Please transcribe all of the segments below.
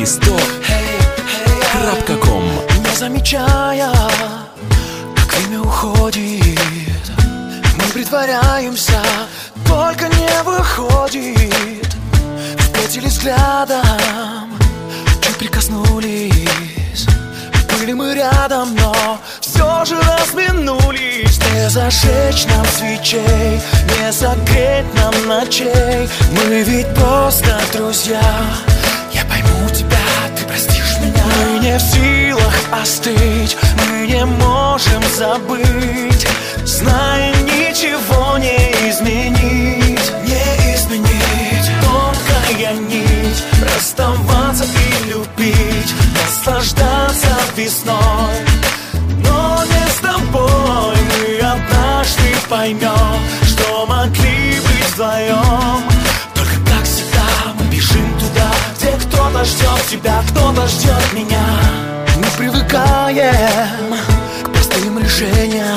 Nafsi100.com. Не замечая, как время уходит, мы притворяемся, только не выходит. Встретились взглядом, чуть прикоснулись, были мы рядом, но все же разминулись. Не зажечь нам свечей, не согреть нам ночей. Мы ведь просто друзья. Я пойму тебя, ты простишь меня. Мы не в силах остыть, мы не можем забыть. Знаем, ничего не изменить, не изменить. Тонкая нить, расставаться и любить, наслаждаться весной. Но не с тобой, мы однажды поймем, что могли быть вдвоем. Только как всегда мы бежим туда, где кто-то ждет тебя, кто-то ждет меня. Мы привыкаем к простым решениям,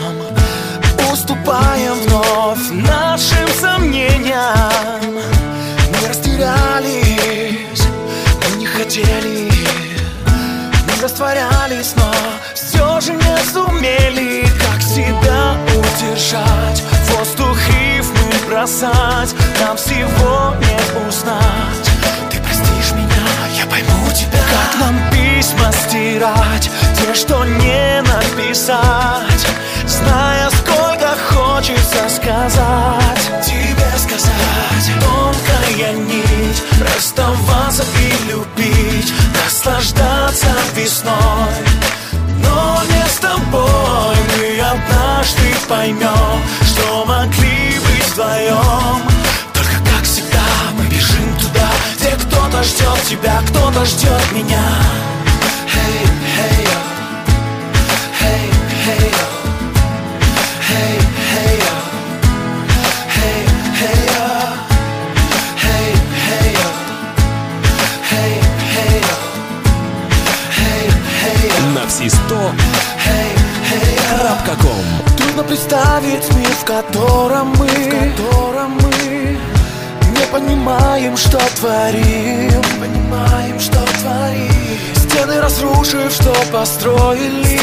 уступаем вновь нашим сомнениям. Мы растерялись, мы не хотели, мы растворялись, но все же не сумели. Как себя удержать, в воздух рифмы бросать, нам всего не узнать. Ты простишь меня, я пойму тебя. Как нам письма стирать, те, что не написать, зная, сколько хочется сказать, тебе сказать. Тонкая нить, расставаться и любить, наслаждаться весной. Но не с тобой, мы однажды поймем, что могли быть вдвоем. Только как всегда мы бежим туда, где кто-то ждет тебя, кто-то ждет меня. Hey, hey, yo. Hey, hey, yo. Hey, hey, yo. Hey, hey, yo. Hey, hey, yo. Hey, hey, yo. Hey, hey, yo. Nafsi100.com. Трудно представить мир, в котором мы не понимаем, что творим, Стены разрушив, что построили,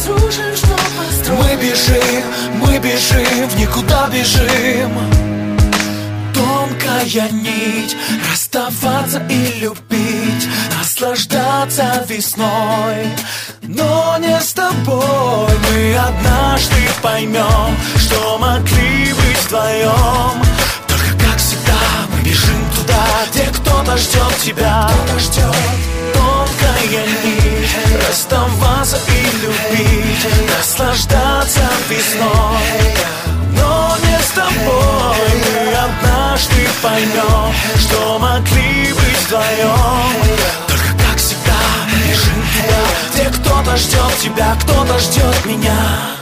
мы бежим, в никуда бежим. Тонкая нить, расставаться и любить, наслаждаться весной. Но не с тобой, мы однажды поймем, что могли быть вдвоем. Только как всегда мы бежим туда, где кто-то ждет тебя, Тонкая нить, расставаться и любить, наслаждаться весной. Но не с тобой, мы однажды поймем, что могли быть вдвоем. Только как всегда мы бежим туда, где кто-то ждет тебя, кто-то ждет меня.